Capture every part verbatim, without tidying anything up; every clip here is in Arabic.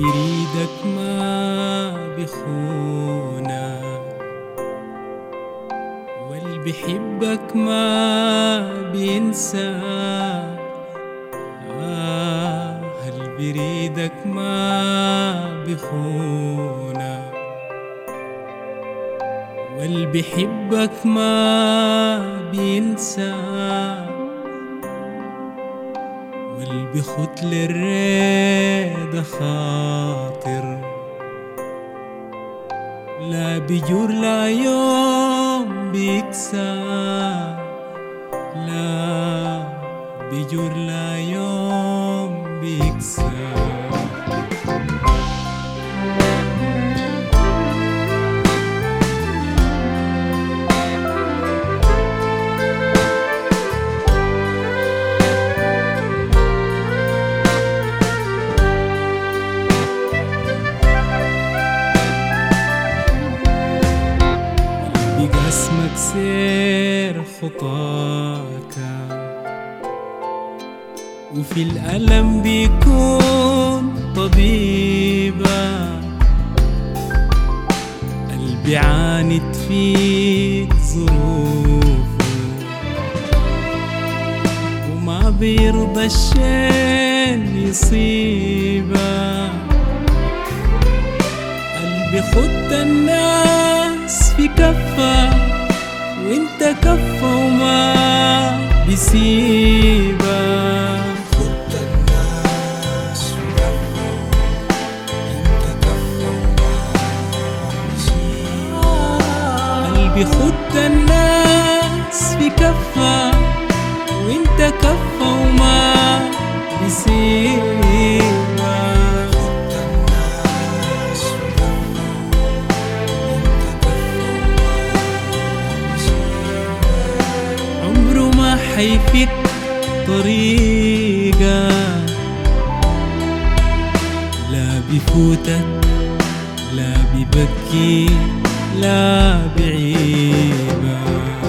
بيريدك ما بيخونك، واللي بيحبك ما بينساك. آه هل بيريدك ما بيخونك، واللي بيحبك ما بينساك، واللي بيخط للريدة خاطر لا بيجور لا يوم بيكسى، لا بيجور لا يوم بيكسى. اسمك سير خطاك، وفي الألم بيكون طبيبا. قلبي عاند فيك ظروفه، وما بيرضى الشين يصيبه. قلبي خد الناس في كفة، وانت كفة وما بيسيبك. خد الناس في كفة، وانت كفة وما بيسيبك. قلبي خد الناس في كفة، وانت كفة وما بيسيبك. حيفك طريقة لا بفوتك، لا ببكي، لا بعيبة.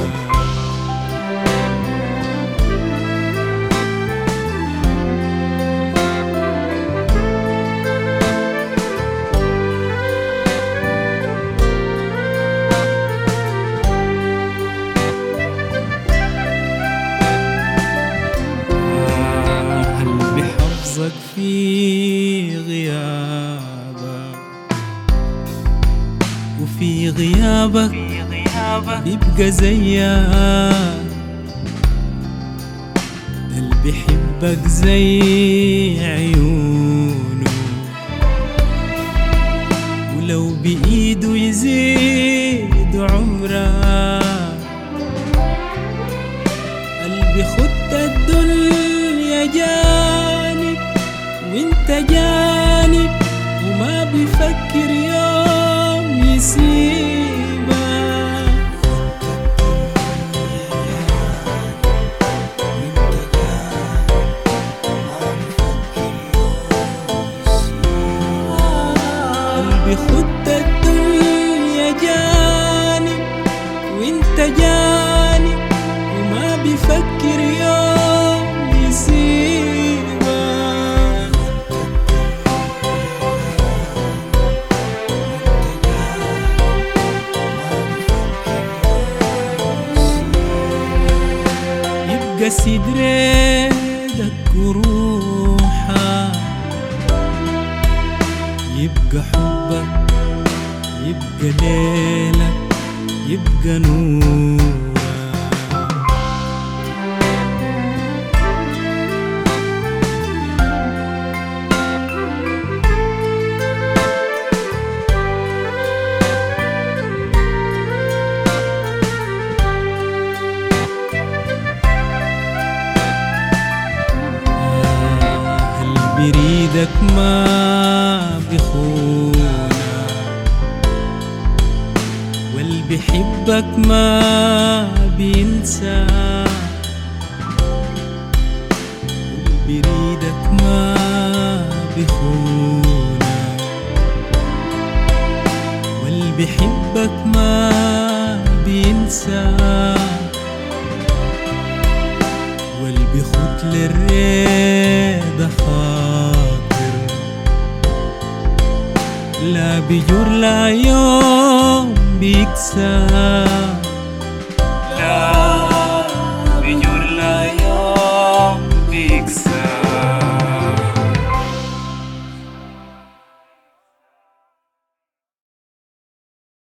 في غيابك، وفي غيابك بيبقى زيك. اللي بيحبك زي عيونه، ولو بإيده يزيد عمرك. قلبي خد الدنيا جانب، وانت جانب، وما بيفكر يوم يسيبك. قلبي خد الدنيا جانب، وانت جانب، وما بيفكر يوم يسيبك. يبقى سدريدك وروحك، يبقى حبك، يبقى ليلك، يبقى نورك. بيريدك ما بيخونك، واللي بيحبك ما بينساك. واللي بيريدك ما بيخونك، واللي بيحبك ما بينساك، واللي بيخط للريدة خاطر لا بيجور لا يوم بيكسى